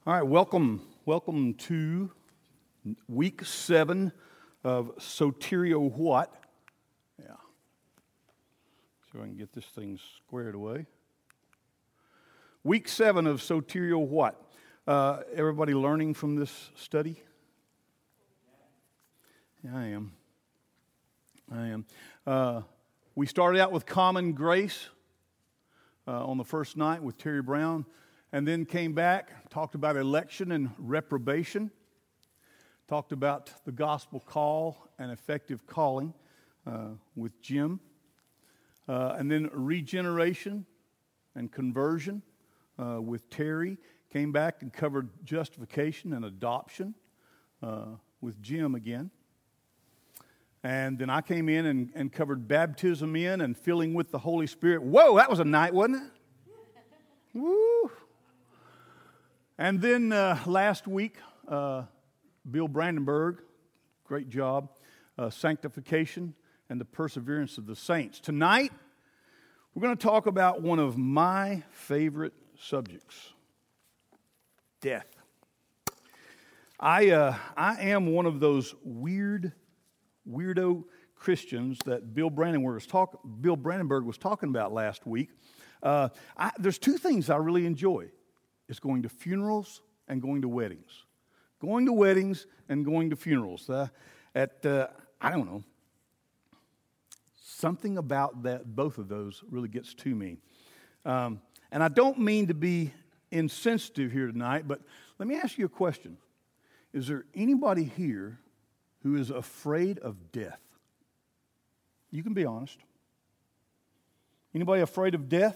All right, welcome to week 7 of Soterio What? Yeah. See if I can get this thing squared away. Week 7 of Soterio What? Everybody learning from this study? Yeah, I am. We started out with common grace on the first night with Terry Brown. And then came back, talked about election and reprobation, talked about the gospel call and effective calling with Jim, and then regeneration and conversion with Terry. Came back and covered justification and adoption with Jim again. And then I came in and covered baptism in and filling with the Holy Spirit. Whoa, that was a night, wasn't it? Woo! And then last week, Bill Brandenburg, great job, sanctification and the perseverance of the saints. Tonight, we're going to talk about one of my favorite subjects, death. I am one of those weirdo Christians that Bill Brandenburg was talking about last week. There's two things I really enjoy. It's going to funerals and going to weddings. Going to weddings and going to funerals. I don't know. Something about that, both of those really gets to me. And I don't mean to be insensitive here tonight, but let me ask you a question. Is there anybody here who is afraid of death? You can be honest. Anybody afraid of death?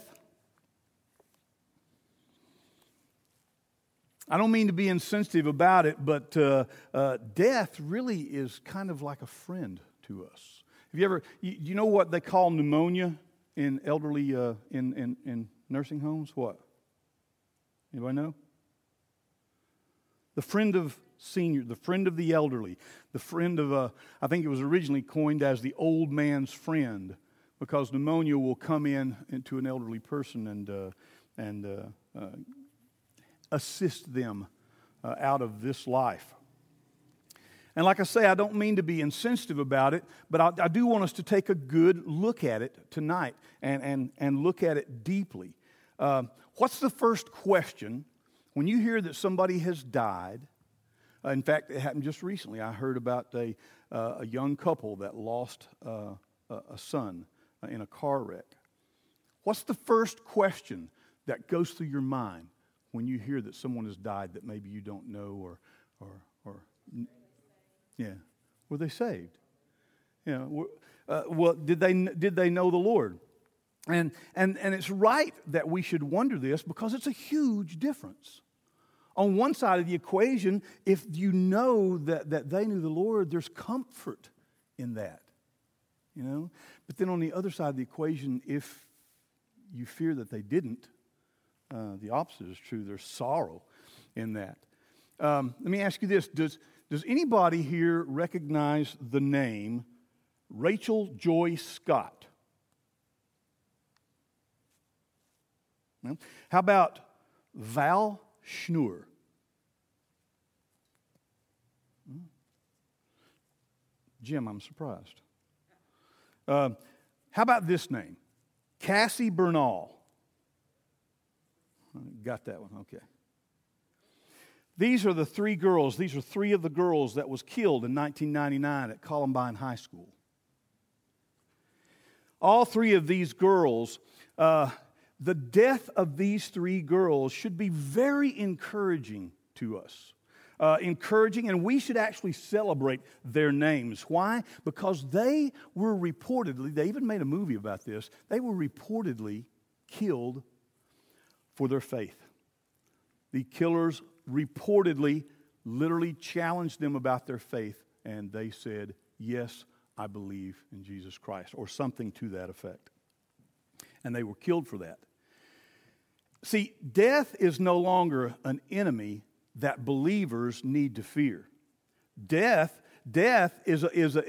I don't mean to be insensitive about it, but death really is kind of like a friend to us. Have you ever, you know what they call pneumonia in elderly, in nursing homes? What? Anybody know? The friend of senior, the friend of the elderly, the friend of, I think it was originally coined as the old man's friend, because pneumonia will come into an elderly person and assist them out of this life. And like I say, I don't mean to be insensitive about it, but I do want us to take a good look at it tonight and look at it deeply. What's the first question when you hear that somebody has died? In fact, it happened just recently. I heard about a young couple that lost a son in a car wreck. What's the first question that goes through your mind when you hear that someone has died that maybe you don't know or yeah, were they saved? Well, did they know the Lord? And it's right that we should wonder this because it's a huge difference. On one side of the equation, if you know that they knew the Lord, there's comfort in that, But then on the other side of the equation, if you fear that they didn't, the opposite is true. There's sorrow in that. Let me ask you this. Does anybody here recognize the name Rachel Joy Scott? No? How about Val Schnur? Jim, I'm surprised. How about this name? Cassie Bernal. Got that one, okay. These are the three girls. These are three of the girls that was killed in 1999 at Columbine High School. All three of these girls, the death of these three girls should be very encouraging to us. Encouraging, and we should actually celebrate their names. Why? Because they were reportedly, they even made a movie about this, they were reportedly killed for their faith. The killers reportedly literally challenged them about their faith, and they said, yes, I believe in Jesus Christ, or something to that effect. And they were killed for that. See, death is no longer an enemy that believers need to fear. Death is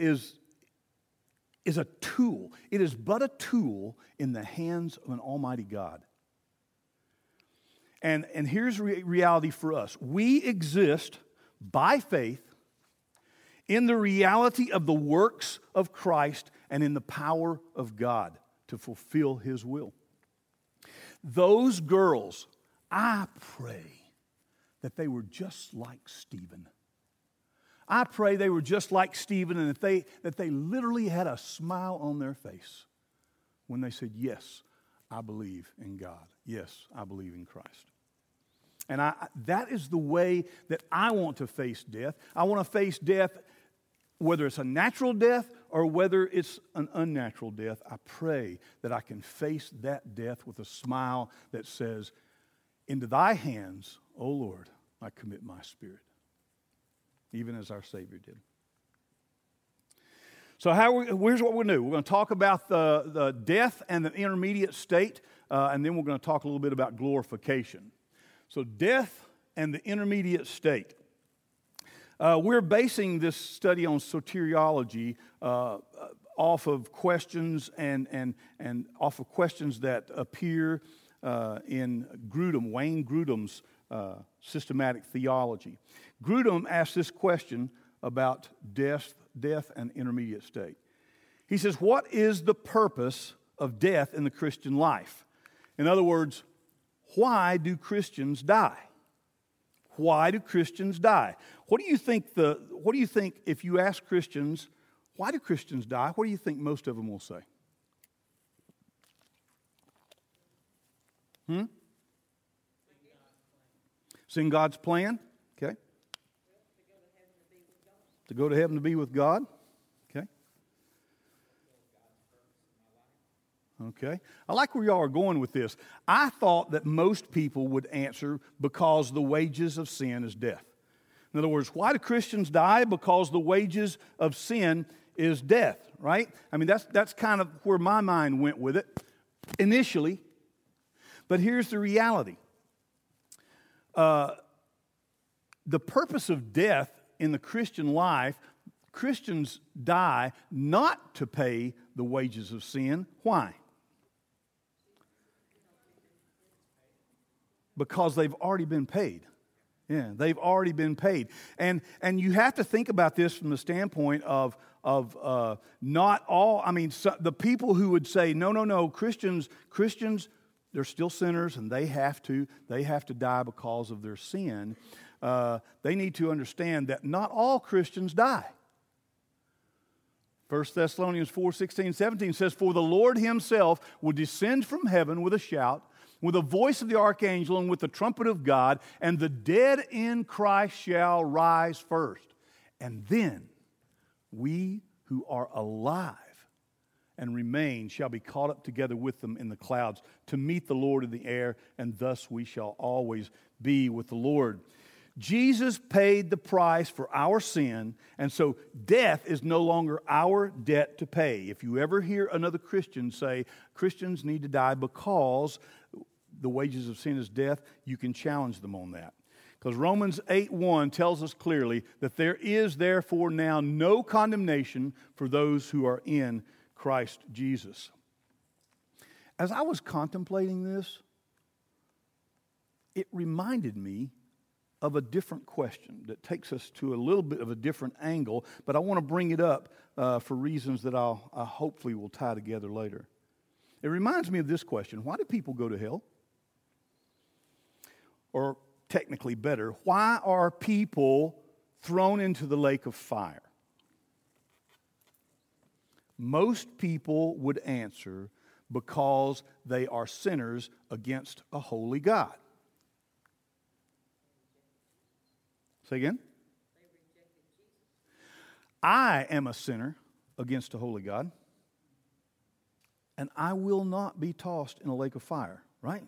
a tool. It is but a tool in the hands of an almighty God. And here's reality for us. We exist by faith in the reality of the works of Christ and in the power of God to fulfill His will. Those girls, I pray that they were just like Stephen. I pray they were just like Stephen, and that they literally had a smile on their face when they said, yes, I believe in God. Yes, I believe in Christ. And that is the way that I want to face death. I want to face death, whether it's a natural death or whether it's an unnatural death. I pray that I can face that death with a smile that says, into thy hands, O Lord, I commit my spirit. Even as our Savior did. So here's what we're going to do. We're going to talk about the death and the intermediate state, and then we're going to talk a little bit about glorification. So death and the intermediate state. We're basing this study on soteriology off of questions and off of questions that appear in Grudem, Wayne Grudem's systematic theology. Grudem asked this question about death and intermediate state. He says, what is the purpose of death in the Christian life? In other words, why do Christians die? Why do Christians die? What do you think if you ask Christians, why do Christians die? What do you think most of them will say? It's in God's plan. Okay. To go to heaven to be with God. Okay. Okay. I like where y'all are going with this. I thought that most people would answer because the wages of sin is death. In other words, why do Christians die? Because the wages of sin is death, right? I mean, that's kind of where my mind went with it initially. But here's the reality. The purpose of death in the Christian life, Christians die not to pay the wages of sin. Why? Because they've already been paid. Yeah, they've already been paid. And you have to think about this from the standpoint of not all, the people who would say, no, Christians, they're still sinners and they have to die because of their sin. They need to understand that not all Christians die. 1 Thessalonians 4:16-17 says, for the Lord Himself will descend from heaven with a shout, with the voice of the archangel, and with the trumpet of God, and the dead in Christ shall rise first. And then we who are alive and remain shall be caught up together with them in the clouds to meet the Lord in the air, and thus we shall always be with the Lord. Jesus paid the price for our sin, and so death is no longer our debt to pay. If you ever hear another Christian say, Christians need to die because the wages of sin is death, you can challenge them on that. Because Romans 8:1 tells us clearly that there is therefore now no condemnation for those who are in Christ Jesus. As I was contemplating this, it reminded me of a different question that takes us to a little bit of a different angle, but I want to bring it up for reasons that I hopefully will tie together later. It reminds me of this question: why do people go to hell? Or technically better, why are people thrown into the lake of fire? Most people would answer because they are sinners against a holy God. Say again? I am a sinner against a holy God, and I will not be tossed in a lake of fire, right?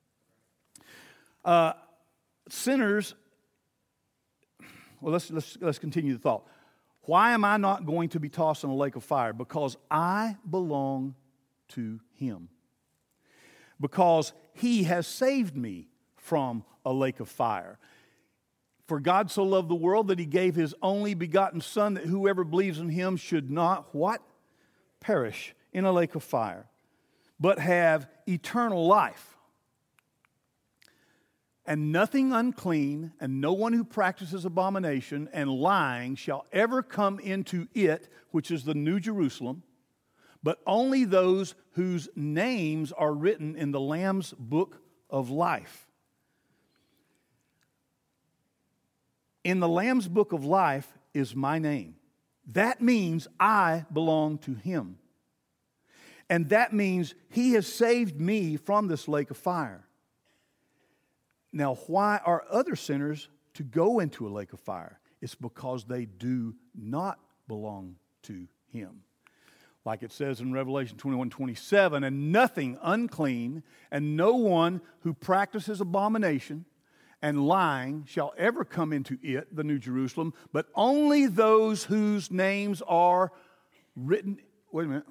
Sinners, well, let's continue the thought. Why am I not going to be tossed in a lake of fire? Because I belong to Him. Because He has saved me from a lake of fire. For God so loved the world that He gave His only begotten Son, that whoever believes in Him should not, what? Perish in a lake of fire, but have eternal life. And nothing unclean, and no one who practices abomination and lying shall ever come into it, which is the New Jerusalem, but only those whose names are written in the Lamb's book of life. In the Lamb's book of life is my name. That means I belong to Him. And that means He has saved me from this lake of fire. Now, why are other sinners to go into a lake of fire? It's because they do not belong to Him. Like it says in Revelation 21:27, and nothing unclean, and no one who practices abomination and lying shall ever come into it, the New Jerusalem, but only those whose names are written. Wait a minute.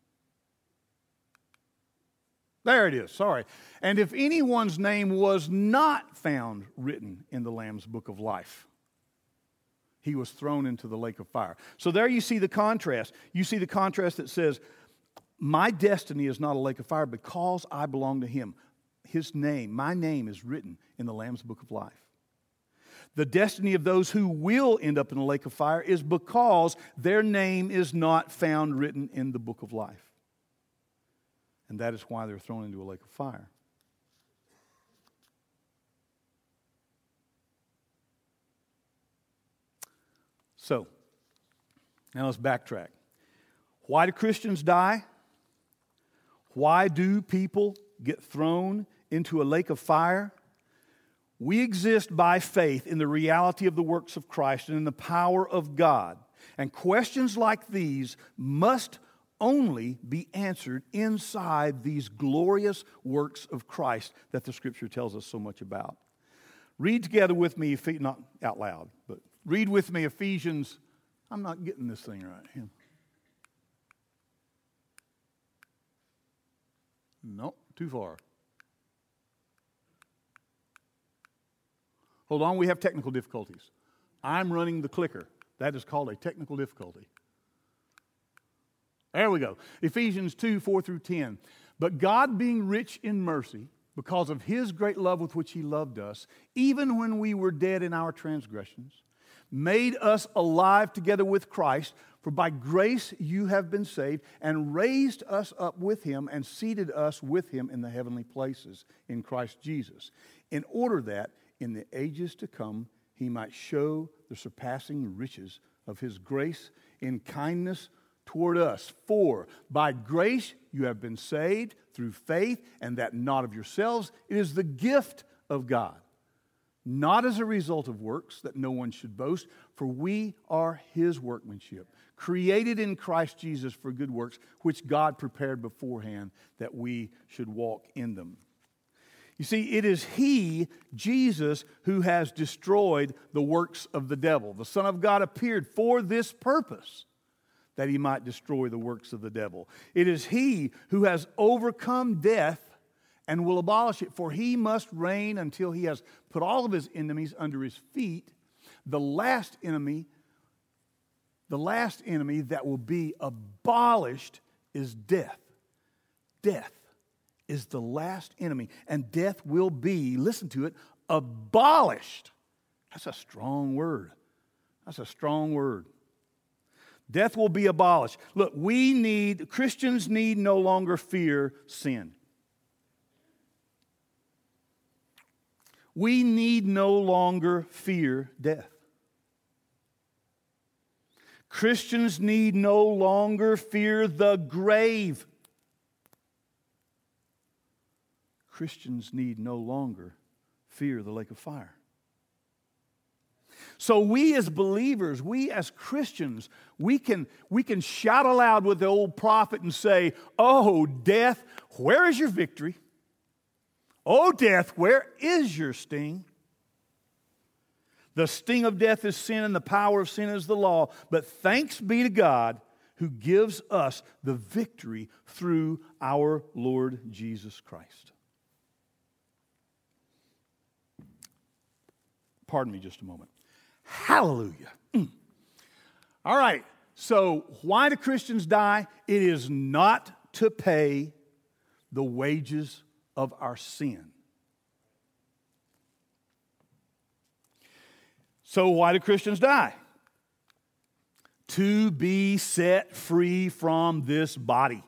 There it is, sorry. And if anyone's name was not found written in the Lamb's book of life, he was thrown into the lake of fire. So there you see the contrast. You see the contrast that says, my destiny is not a lake of fire because I belong to Him. His name, my name is written in the Lamb's book of life. The destiny of those who will end up in the lake of fire is because their name is not found written in the book of life. And that is why they're thrown into a lake of fire. So, now let's backtrack. Why do Christians die? Why do people get thrown into a lake of fire? We exist by faith in the reality of the works of Christ and in the power of God. And questions like these must only be answered inside these glorious works of Christ that the Scripture tells us so much about. Read together with me, not out loud, but read with me Ephesians. I'm not getting this thing right. Nope, too far. Hold on, we have technical difficulties. I'm running the clicker. That is called a technical difficulty. There we go. Ephesians 2:4-10. But God, being rich in mercy, because of His great love with which He loved us, even when we were dead in our transgressions, made us alive together with Christ. For by grace you have been saved, and raised us up with Him, and seated us with Him in the heavenly places in Christ Jesus, in order that in the ages to come He might show the surpassing riches of His grace in kindness toward us. For by grace you have been saved through faith, and that not of yourselves. It is the gift of God, not as a result of works, that no one should boast. For we are His workmanship, created in Christ Jesus for good works, which God prepared beforehand that we should walk in them. You see, it is He, Jesus, who has destroyed the works of the devil. The Son of God appeared for this purpose, that He might destroy the works of the devil. It is He who has overcome death and will abolish it, for He must reign until He has put all of His enemies under His feet. The last enemy that will be abolished is death. Death is the last enemy, and death will be, listen to it, abolished. That's a strong word. That's a strong word. Death will be abolished. Look, Christians need no longer fear sin. We need no longer fear death. Christians need no longer fear the grave. Christians need no longer fear the lake of fire. So we as believers, we as Christians, we can shout aloud with the old prophet and say, "Oh, death, where is your victory? Oh, death, where is your sting? The sting of death is sin, and the power of sin is the law. But thanks be to God who gives us the victory through our Lord Jesus Christ." Pardon me just a moment. Hallelujah. All right, so why do Christians die? It is not to pay the wages of our sin. So why do Christians die? To be set free from this body.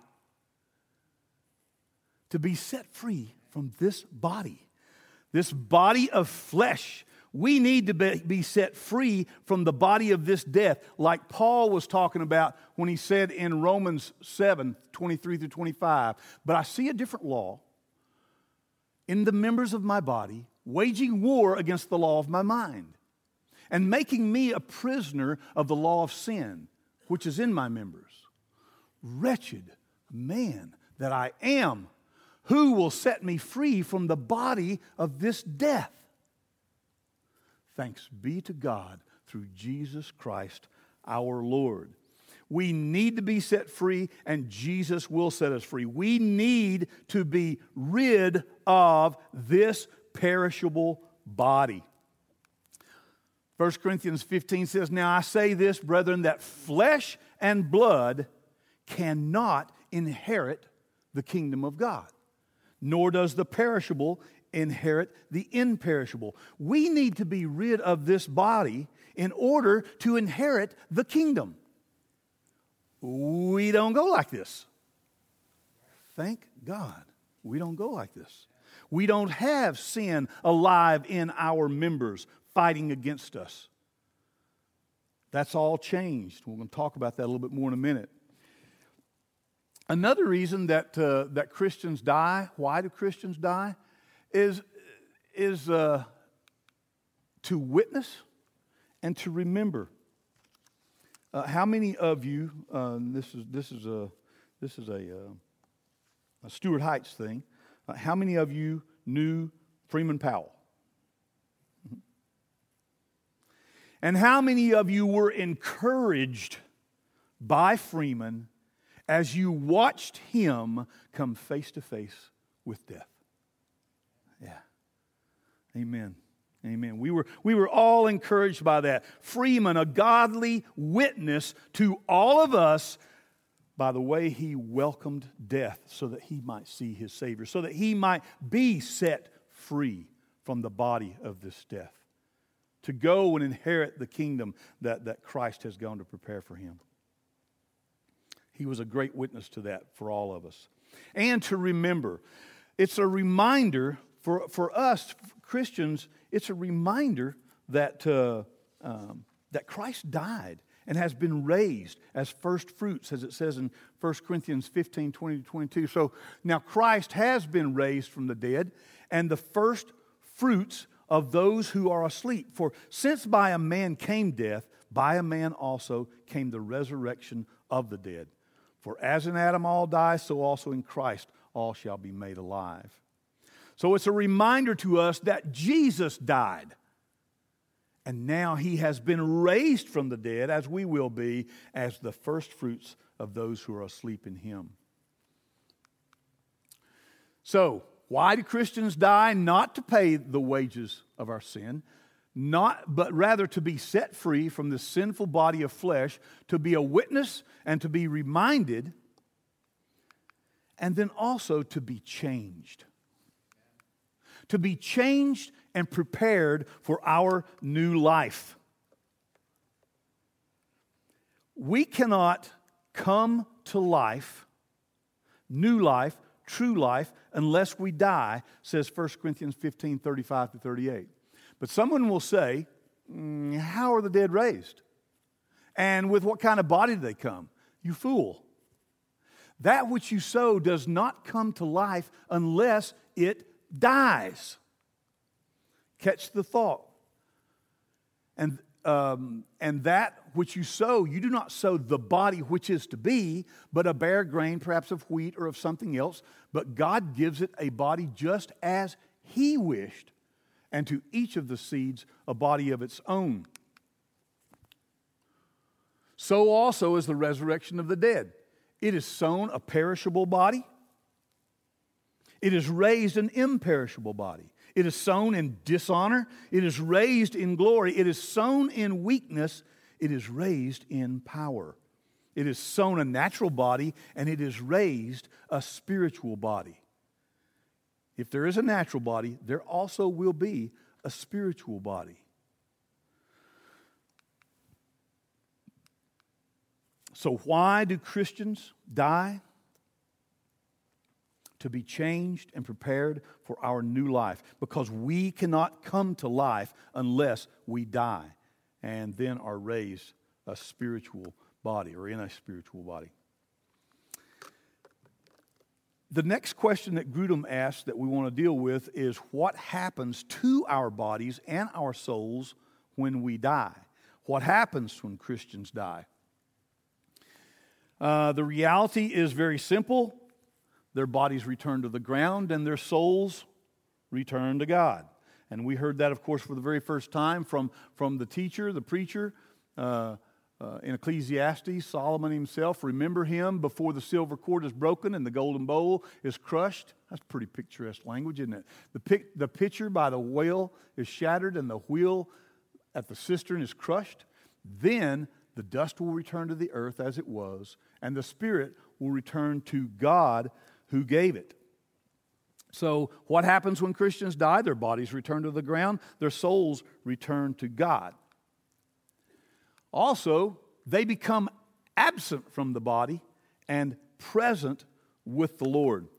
To be set free from this body of flesh. We need to be set free from the body of this death, like Paul was talking about when he said in Romans 7, 23 through 25, but I see a different law in the members of my body, waging war against the law of my mind, and making me a prisoner of the law of sin, which is in my members. Wretched man that I am, who will set me free from the body of this death? Thanks be to God through Jesus Christ our Lord. We need to be set free, and Jesus will set us free. We need to be rid of this perishable body. 1 Corinthians 15 says, "Now I say this, brethren, that flesh and blood cannot inherit the kingdom of God, nor does the perishable inherit the imperishable." We need to be rid of this body in order to inherit the kingdom. We don't go like this. Thank God we don't go like this. We don't have sin alive in our members fighting against us. That's all changed. We're going to talk about that a little bit more in a minute. Another reason that Christians die, why do Christians die, is to witness and to remember. How many of you? This is a Stuart Heights thing. How many of you knew Freeman Powell? And how many of you were encouraged by Freeman as you watched him come face to face with death? Yeah. Amen. Amen. We were all encouraged by that. Freeman, a godly witness to all of us by the way he welcomed death so that he might see his Savior, so that he might be set free from the body of this death, to go and inherit the kingdom that Christ has gone to prepare for him. He was a great witness to that for all of us. And to remember. It's a reminder for us Christians, it's a reminder that Christ died and has been raised as first fruits, as it says in 1 Corinthians 15, 20 to 22. So now Christ has been raised from the dead, and the first fruits of those who are asleep. For since by a man came death, by a man also came the resurrection of the dead. For as in Adam all die, so also in Christ all shall be made alive. So it's a reminder to us that Jesus died. And now he has been raised from the dead, as we will be, as the first fruits of those who are asleep in him. So, why do Christians die? Not to pay the wages of our sin, but rather to be set free from the sinful body of flesh, to be a witness and to be reminded, and then also to be changed. To be changed and prepared for our new life. We cannot come to life, new life, true life, unless we die, says 1 Corinthians 15, 35 to 38. But someone will say, how are the dead raised? And with what kind of body do they come? You fool. That which you sow does not come to life unless it dies. Catch the thought. And that which you sow, you do not sow the body which is to be, but a bare grain, perhaps of wheat or of something else. But God gives it a body just as He wished, and to each of the seeds a body of its own. So also is the resurrection of the dead. It is sown a perishable body. It is raised an imperishable body. It is sown in dishonor. It is raised in glory. It is sown in weakness. It is raised in power. It is sown a natural body, and it is raised a spiritual body. If there is a natural body, there also will be a spiritual body. So why do Christians die? To be changed and prepared for our new life. Because we cannot come to life unless we die and then are raised a spiritual body or in a spiritual body. The next question that Grudem asks that we want to deal with is what happens to our bodies and our souls when we die? What happens when Christians die? The reality is very simple. Their bodies return to the ground and their souls return to God. And we heard that, of course, for the very first time from the teacher, the preacher, in Ecclesiastes, Solomon himself. Remember him before the silver cord is broken and the golden bowl is crushed. That's pretty picturesque language, isn't it? The pitcher by the well is shattered and the wheel at the cistern is crushed. Then the dust will return to the earth as it was, and the spirit will return to God who gave it. So what happens when Christians die? Their bodies return to the ground. Their souls return to God. Also, they become absent from the body and present with the Lord.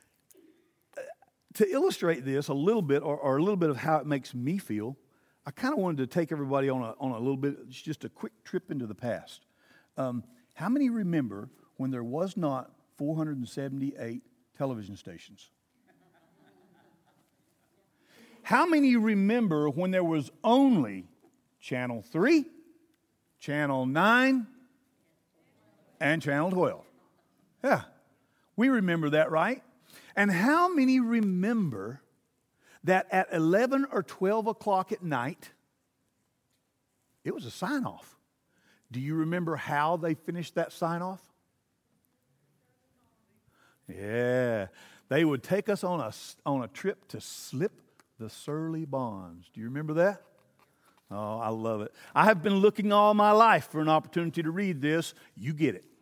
To illustrate this a little bit, or a little bit of how it makes me feel, I kind of wanted to take everybody on a little bit, just a quick trip into the past. How many remember when there was not 478 television stations? How many remember when there was only Channel 3, Channel 9, and Channel 12? Yeah, we remember that, right? And how many remember that at 11 or 12 o'clock at night, it was a sign-off? Do you remember how they finished that sign-off? Yeah, they would take us on a trip to slip the Surly Bonds. Do you remember that? Oh, I love it. I have been looking all my life for an opportunity to read this. You get it.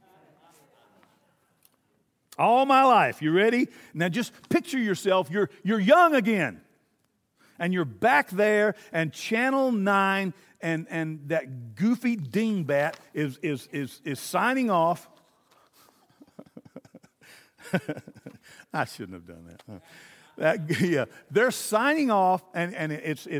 All my life. You ready? Now just picture yourself. You're young again. And you're back there, and Channel 9 and that goofy dingbat is signing off. I shouldn't have done that. They're signing off, and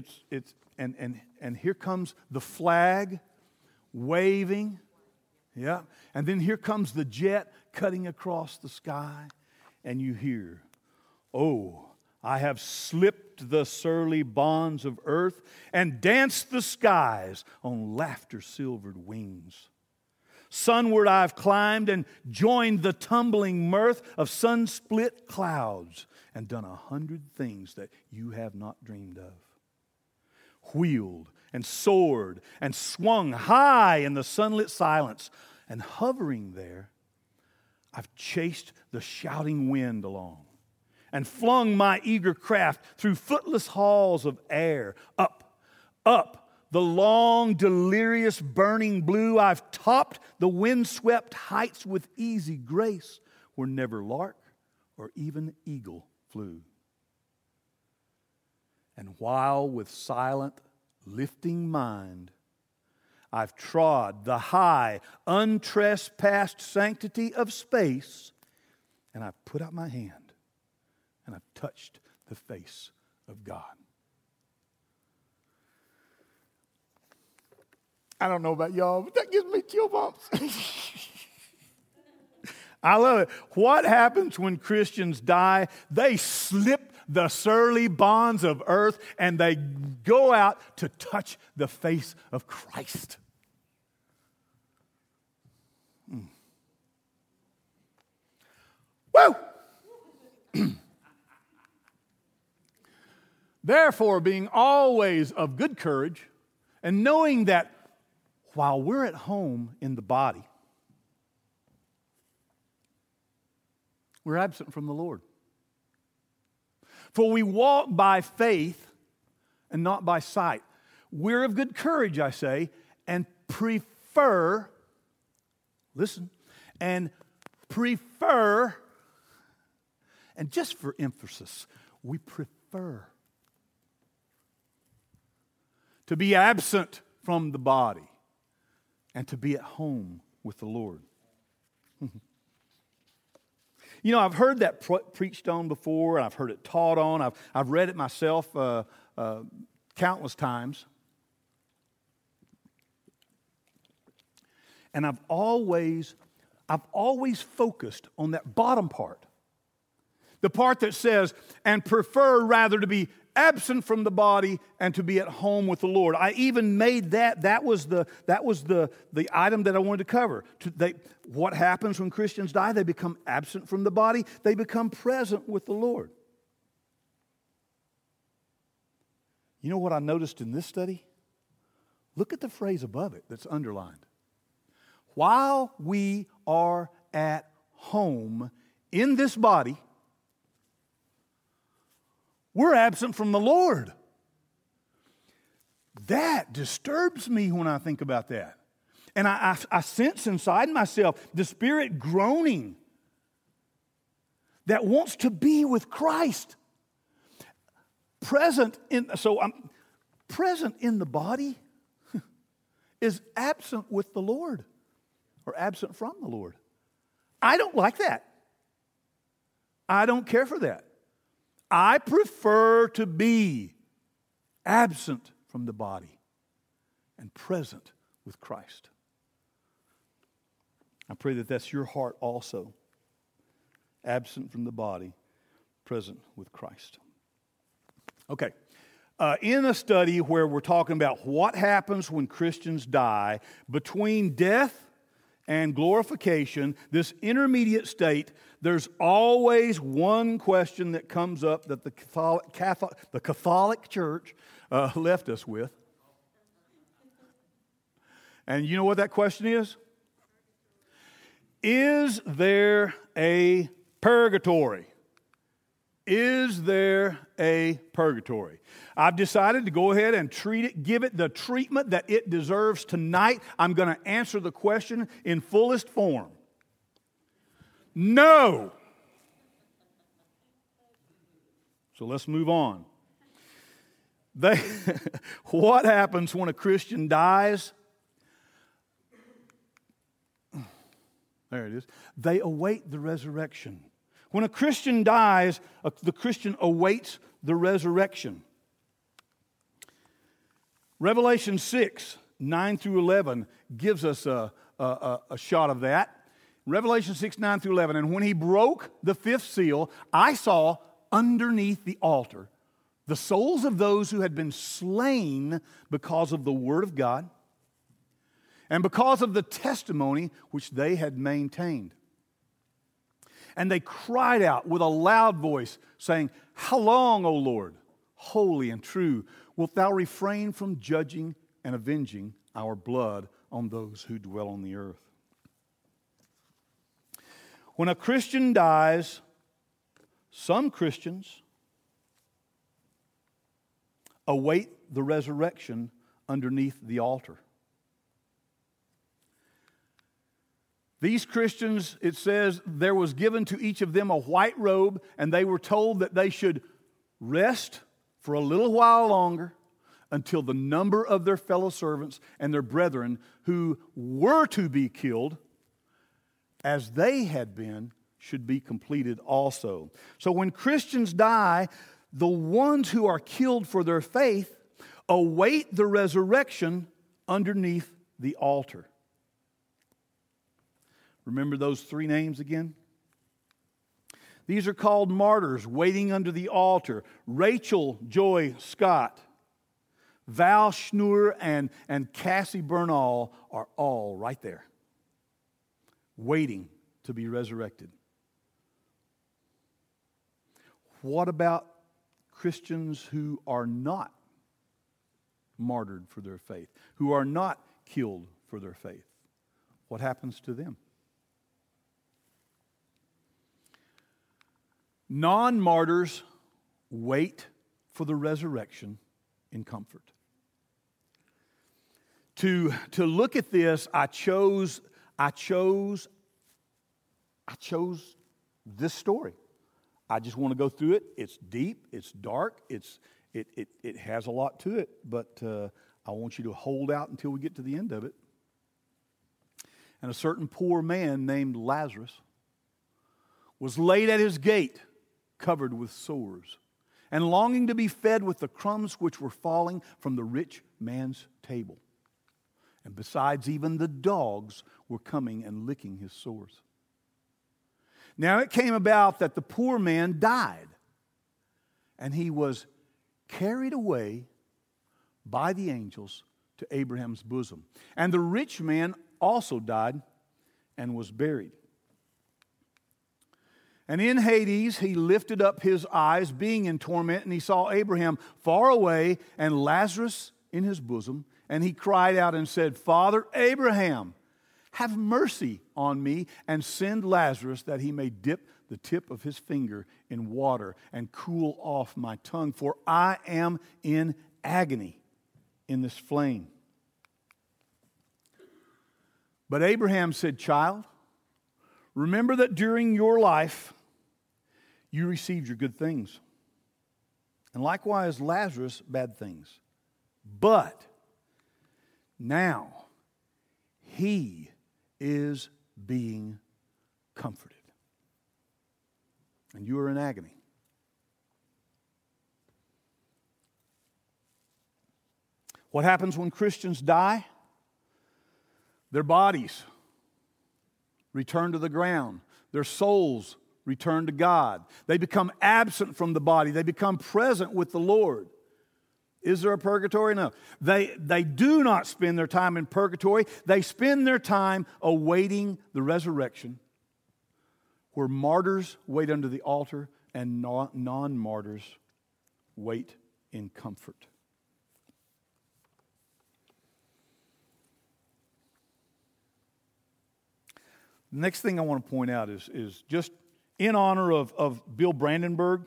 here comes the flag waving. Yeah, and then here comes the jet cutting across the sky, and you hear, "Oh, I have slipped the surly bonds of earth and danced the skies on laughter-silvered wings. Sunward I've climbed and joined the tumbling mirth of sun-split clouds and done 100 things that you have not dreamed of. Wheeled and soared and swung high in the sunlit silence, and hovering there, I've chased the shouting wind along and flung my eager craft through footless halls of air, up, the long, delirious, burning blue. I've topped the windswept heights with easy grace, where never lark or even eagle flew. And while with silent, lifting mind, I've trod the high, untrespassed sanctity of space, and I've put out my hand, and I've touched the face of God." I don't know about y'all, but that gives me chill bumps. I love it. What happens when Christians die? They slip the surly bonds of earth and they go out to touch the face of Christ. Woo! Therefore, being always of good courage, and knowing that while we're at home in the body, we're absent from the Lord. For we walk by faith and not by sight. We're of good courage, I say, and prefer, listen, and just for emphasis, we prefer to be absent from the body and to be at home with the Lord. You know, I've heard that preached on before, and I've heard it taught on. I've read it myself countless times. And I've always focused on that bottom part. The part that says, and prefer rather to be absent from the body and to be at home with the Lord. I even made that was the item that I wanted to cover. What happens when Christians die? They become absent from the body. They become present with the Lord. You know what I noticed in this study? Look at the phrase above it that's underlined. While we are at home in this body, we're absent from the Lord. That disturbs me when I think about that. And I sense inside myself the Spirit groaning that wants to be with Christ. Present in the body is absent with the Lord or absent from the Lord. I don't like that. I don't care for that. I prefer to be absent from the body and present with Christ. I pray that that's your heart also. Absent from the body, present with Christ. Okay. In a study where we're talking about what happens when Christians die, between death and glorification, this intermediate state, there's always one question that comes up that the Catholic Church left us with. And you know what that question is? Is there a purgatory? Is there a purgatory? I've decided to go ahead and give it the treatment that it deserves tonight. I'm going to answer the question in fullest form. No. So let's move on. What happens when a Christian dies? There it is. They await the resurrection. When a Christian dies, the Christian awaits the resurrection. Revelation 6, 9 through 11 gives us a shot of that. Revelation 6, 9 through 11. And when he broke the fifth seal, I saw underneath the altar the souls of those who had been slain because of the word of God and because of the testimony which they had maintained. And they cried out with a loud voice, saying, How long, O Lord, holy and true, wilt thou refrain from judging and avenging our blood on those who dwell on the earth? When a Christian dies, some Christians await the resurrection underneath the altar. These Christians, it says, there was given to each of them a white robe, and they were told that they should rest for a little while longer until the number of their fellow servants and their brethren who were to be killed, as they had been, should be completed also. So when Christians die, the ones who are killed for their faith await the resurrection underneath the altar. Remember those three names again? These are called martyrs waiting under the altar. Rachel Joy Scott, Val Schnur, and Cassie Bernal are all right there, waiting to be resurrected. What about Christians who are not martyred for their faith, who are not killed for their faith? What happens to them? Non-martyrs wait for the resurrection in comfort. To look at this, I chose this story. I just want to go through it. It's deep, it's dark, it has a lot to it, but I want you to hold out until we get to the end of it. And a certain poor man named Lazarus was laid at his gate, covered with sores, and longing to be fed with the crumbs which were falling from the rich man's table. And besides, even the dogs were coming and licking his sores. Now it came about that the poor man died, and he was carried away by the angels to Abraham's bosom. And the rich man also died and was buried. And in Hades he lifted up his eyes, being in torment, and he saw Abraham far away and Lazarus in his bosom. And he cried out and said, Father Abraham, have mercy on me, and send Lazarus that he may dip the tip of his finger in water and cool off my tongue, for I am in agony in this flame. But Abraham said, Child, remember that during your life you received your good things, and likewise Lazarus bad things. But now he is being comforted, and you are in agony. What happens when Christians die? Their bodies return to the ground. Their souls return to God. They become absent from the body. They become present with the Lord. Is there a purgatory? No. They do not spend their time in purgatory. They spend their time awaiting the resurrection, where martyrs wait under the altar and non-martyrs wait in comfort. The next thing I want to point out is just in honor of Bill Brandenburg.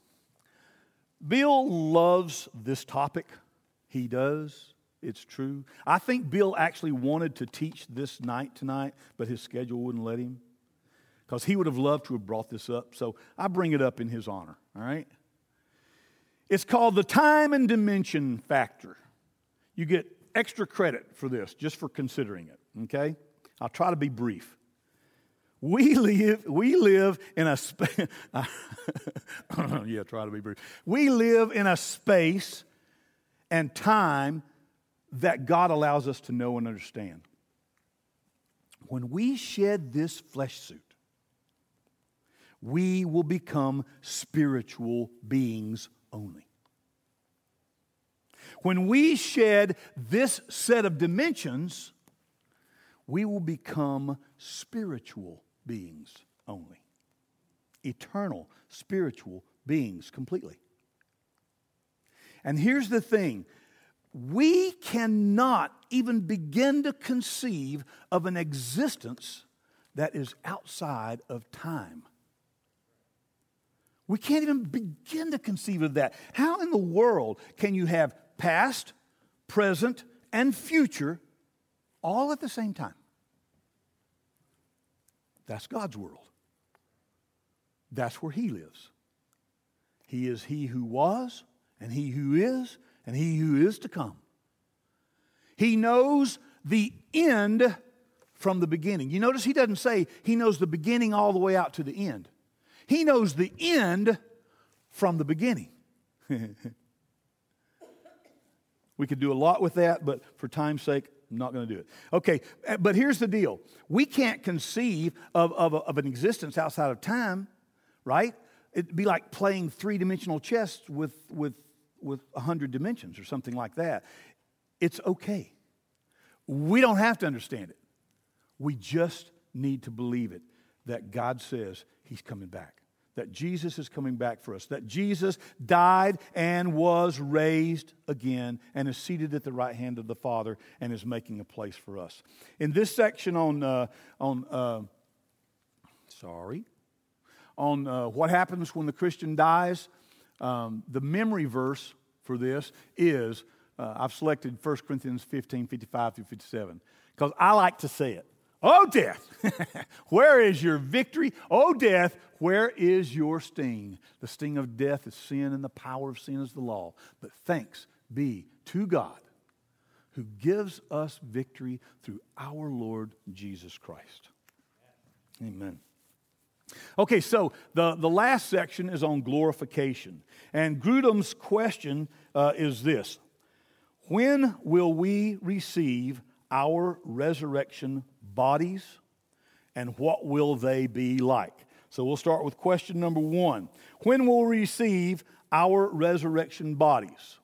Bill loves this topic. He does. It's true. I think Bill actually wanted to teach this night tonight, but his schedule wouldn't let him, because he would have loved to have brought this up. So I bring it up in his honor, all right? It's called the time and dimension factor. You get extra credit for this, just for considering it, okay? I'll try to be brief. We live in a space. Try to be brief. We live in a space and time that God allows us to know and understand. When we shed this flesh suit, we will become spiritual beings only. When we shed this set of dimensions, we will become spiritual beings only. Eternal spiritual beings completely. And here's the thing. We cannot even begin to conceive of an existence that is outside of time. We can't even begin to conceive of that. How in the world can you have past, present, and future all at the same time? That's God's world. That's where He lives. He is He who was, and He who is, and He who is to come. He knows the end from the beginning. You notice He doesn't say He knows the beginning all the way out to the end. He knows the end from the beginning. We could do a lot with that, but for time's sake, I'm not going to do it. Okay, but here's the deal. We can't conceive of an existence outside of time, right? It'd be like playing three-dimensional chess with 100 dimensions or something like that. It's okay. We don't have to understand it. We just need to believe it, that God says He's coming back, that Jesus is coming back for us, that Jesus died and was raised again and is seated at the right hand of the Father and is making a place for us. In this section on what happens when the Christian dies, the memory verse for this is, I've selected 1 Corinthians 15, 55 through 57, because I like to say it. Oh, death, where is your victory? Oh, death, where is your sting? The sting of death is sin, and the power of sin is the law. But thanks be to God, who gives us victory through our Lord Jesus Christ. Amen. Okay, so the last section is on glorification. And Grudem's question is this: when will we receive our resurrection bodies, and what will they be like? So we'll start with question number 1. When will we receive our resurrection bodies?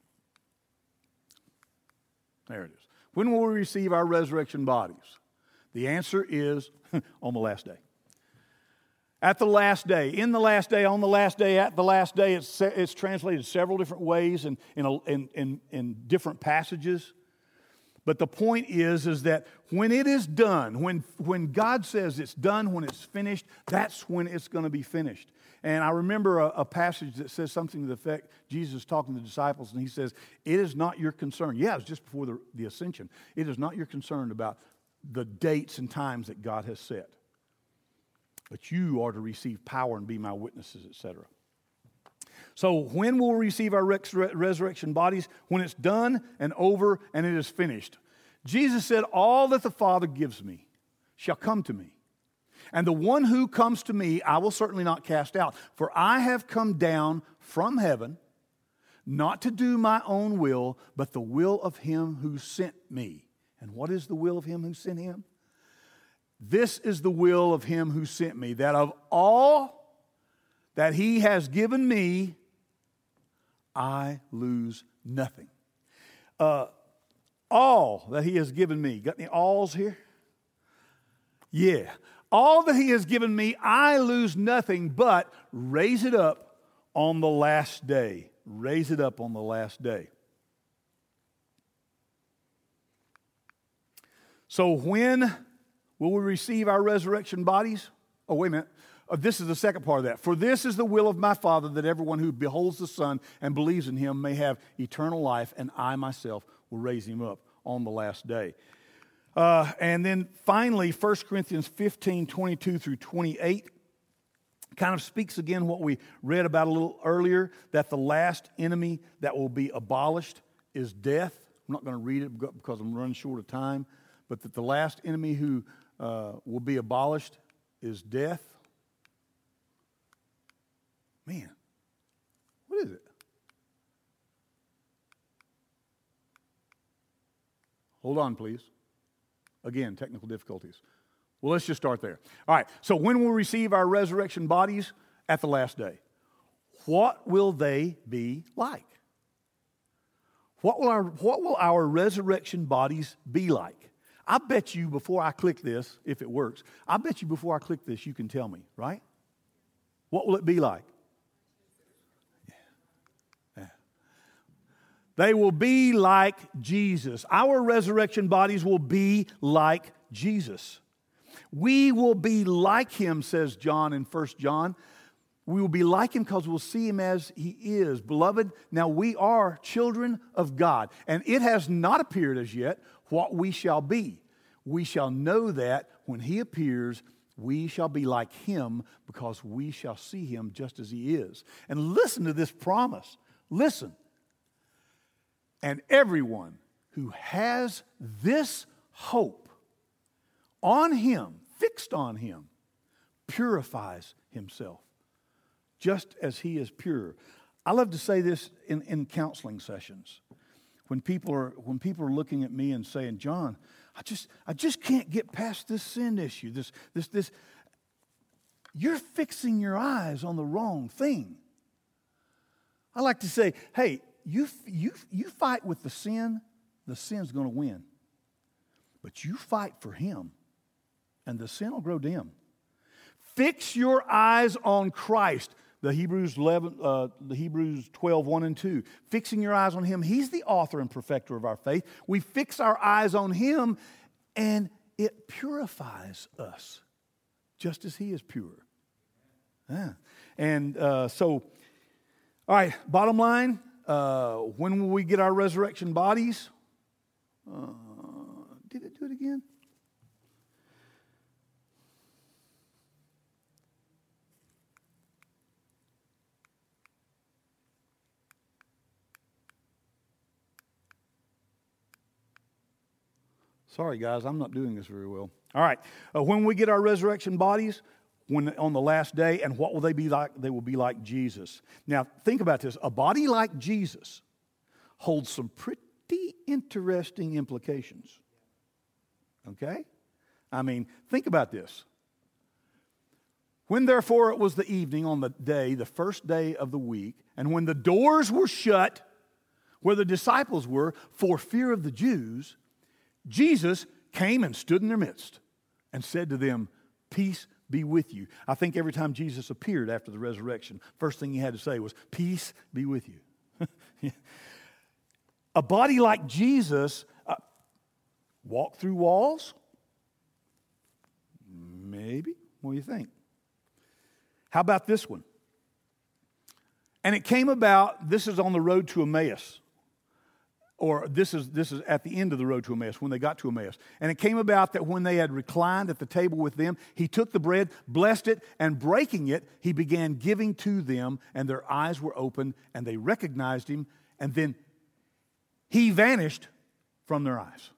There it is. When will we receive our resurrection bodies? The answer is on the last day. At the last day, in the last day, on the last day, at the last day. It's translated several different ways in different passages. But the point is that when it is done, when God says it's done, when it's finished, that's when it's going to be finished. And I remember a passage that says something to the effect, Jesus talking to the disciples, and he says, it is not your concern. Yeah, it was just before the ascension. It is not your concern about the dates and times that God has set. But you are to receive power and be my witnesses, etc. So when will we receive our resurrection bodies? When it's done and over and it is finished. Jesus said, all that the Father gives me shall come to me. And the one who comes to me, I will certainly not cast out. For I have come down from heaven, not to do my own will, but the will of him who sent me. And what is the will of him who sent him? This is the will of him who sent me, that of all that he has given me, I lose nothing. All that he has given me. Got any alls here? Yeah. All that he has given me, I lose nothing, but raise it up on the last day. Raise it up on the last day. So when will we receive our resurrection bodies? Oh, wait a minute. This is the second part of that. For this is the will of my Father, that everyone who beholds the Son and believes in him may have eternal life, and I myself will raise him up on the last day. And then finally, 1 Corinthians 15, 22 through 28 kind of speaks again what we read about a little earlier, that the last enemy that will be abolished is death. I'm not going to read it because I'm running short of time, but that the last enemy who will be abolished is death. Man, what is it? Hold on, please. Again, technical difficulties. Well, let's just start there. All right, so when we'll receive our resurrection bodies? At the last day. What will they be like? What will our resurrection bodies be like? I bet you before I click this, if it works, I bet you before I click this, you can tell me, right? What will it be like? They will be like Jesus. Our resurrection bodies will be like Jesus. We will be like him, says John in 1 John. We will be like him because we'll see him as he is. Beloved, now we are children of God, and it has not appeared as yet what we shall be. We shall know that when he appears, we shall be like him because we shall see him just as he is. And listen to this promise. Listen. And everyone who has this hope on him, fixed on him, purifies himself, just as he is pure. I love to say this in counseling sessions. When people are looking at me and saying, John, I just can't get past this sin issue. This. You're fixing your eyes on the wrong thing. I like to say, hey, you fight with the sin's going to win. But you fight for him, and the sin will grow dim. Fix your eyes on Christ. The Hebrews 12, 1 and 2. Fixing your eyes on him. He's the author and perfecter of our faith. We fix our eyes on him, and it purifies us, just as he is pure. Yeah. And so, all right, bottom line, when will we get our resurrection bodies? Did it do it again? Sorry, guys, I'm not doing this very well. All right. When we get our resurrection bodies, on the last day, and what will they be like? They will be like Jesus. Now, think about this. A body like Jesus holds some pretty interesting implications. Okay? I mean, think about this. When therefore it was the evening on the day, the first day of the week, and when the doors were shut where the disciples were for fear of the Jews, Jesus came and stood in their midst and said to them, "Peace be with you." I think every time Jesus appeared after the resurrection, first thing he had to say was, "Peace be with you." A body like Jesus walk through walls? Maybe. What do you think? How about this one? And it came about, this is on the road to Emmaus. Or this is at the end of the road to Emmaus, when they got to Emmaus. And it came about that when they had reclined at the table with them, he took the bread, blessed it, and breaking it, he began giving to them, and their eyes were opened, and they recognized him, and then he vanished from their eyes.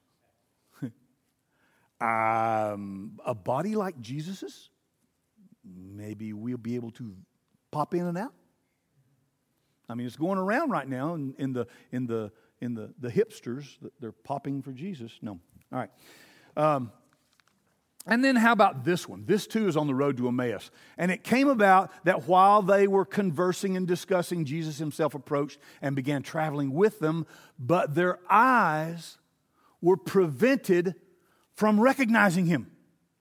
A body like Jesus's, maybe we'll be able to pop in and out. I mean, it's going around right now in the hipsters, they're popping for Jesus. No. All right. And then how about this one? This too is on the road to Emmaus. And it came about that while they were conversing and discussing, Jesus himself approached and began traveling with them, but their eyes were prevented from recognizing him.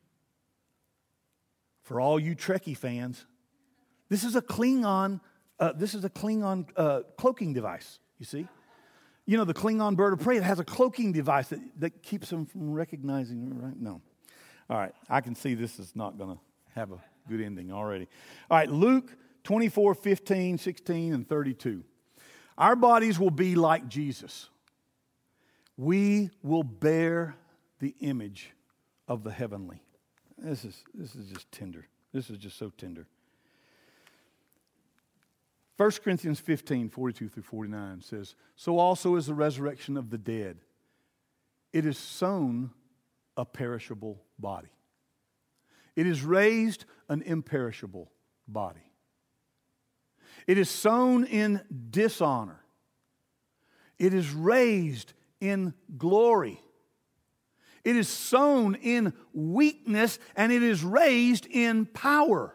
For all you Trekkie fans, this is a Klingon cloaking device, you see. You know, the Klingon bird of prey, it has a cloaking device that keeps them from recognizing, right? No. All right, I can see this is not going to have a good ending already. All right, Luke 24, 15, 16, and 32. Our bodies will be like Jesus. We will bear the image of the heavenly. This is just tender. This is just so tender. 1 Corinthians 15, 42 through 49 says, "So also is the resurrection of the dead. It is sown a perishable body. It is raised an imperishable body. It is sown in dishonor. It is raised in glory. It is sown in weakness, and it is raised in power.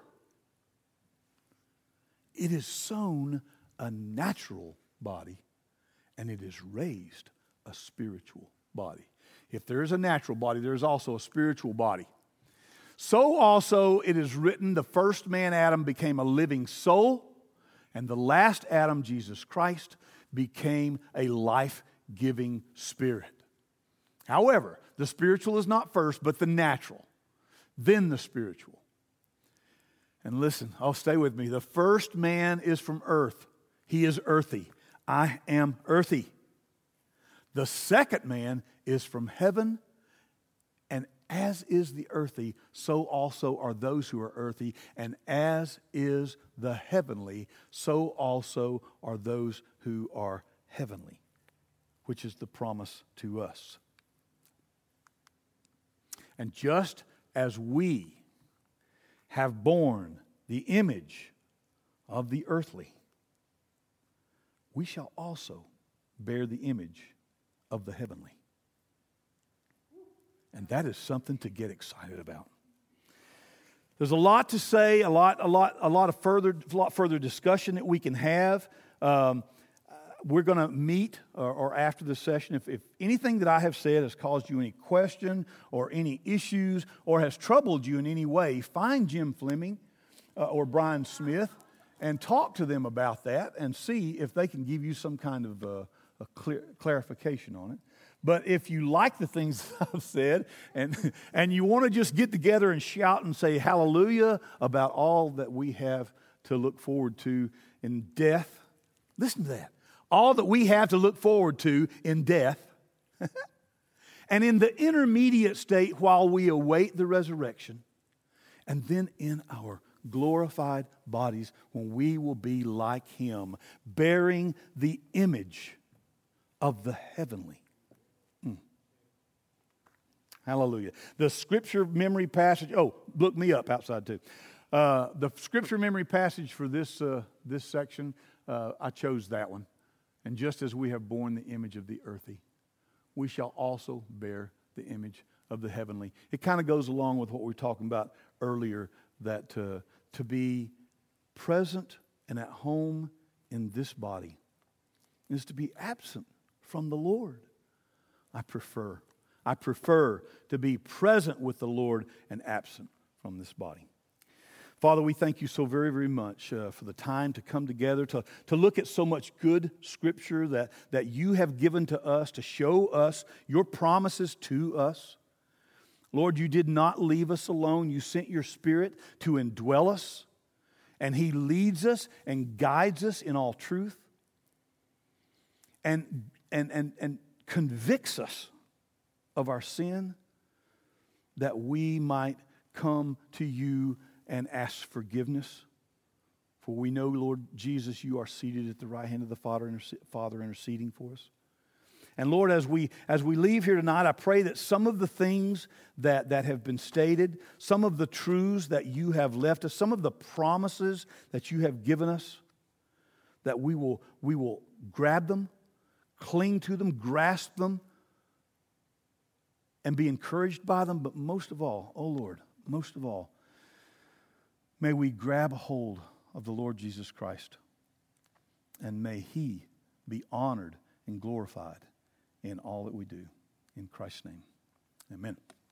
It is sown a natural body, and it is raised a spiritual body." If there is a natural body, there is also a spiritual body. "So also it is written, the first man, Adam, became a living soul, and the last Adam, Jesus Christ, became a life-giving spirit. However, the spiritual is not first, but the natural, then the spiritual." And listen, stay with me. The first man is from earth. He is earthy. I am earthy. The second man is from heaven, and as is the earthy, so also are those who are earthy, and as is the heavenly, so also are those who are heavenly, which is the promise to us. And just as we have borne the image of the earthly, we shall also bear the image of the heavenly. And that is something to get excited about. There's a lot to say, a lot further discussion that we can have. We're going to meet or after the session. If anything that I have said has caused you any question or any issues or has troubled you in any way, find Jim Fleming or Brian Smith and talk to them about that and see if they can give you some kind of a clarification on it. But if you like the things that I've said and you want to just get together and shout and say hallelujah about all that we have to look forward to in death, listen to that. All that we have to look forward to in death and in the intermediate state while we await the resurrection, and then in our glorified bodies when we will be like Him, bearing the image of the heavenly. Hallelujah. The scripture memory passage. Oh, look me up outside too. The scripture memory passage for this section, I chose that one. And just as we have borne the image of the earthy, we shall also bear the image of the heavenly. It kind of goes along with what we were talking about earlier, that to be present and at home in this body is to be absent from the Lord. I prefer to be present with the Lord and absent from this body. Father, we thank you so very, very much for the time to come together, to look at so much good Scripture that you have given to us, to show us your promises to us. Lord, you did not leave us alone. You sent your Spirit to indwell us, and He leads us and guides us in all truth and convicts us of our sin, that we might come to you and ask forgiveness. For we know, Lord Jesus, you are seated at the right hand of the Father interceding for us. And Lord, as we leave here tonight, I pray that some of the things that have been stated, some of the truths that you have left us, some of the promises that you have given us, that we will grab them, cling to them, grasp them, and be encouraged by them. But most of all, oh Lord, most of all, may we grab a hold of the Lord Jesus Christ, and may He be honored and glorified in all that we do. In Christ's name, amen.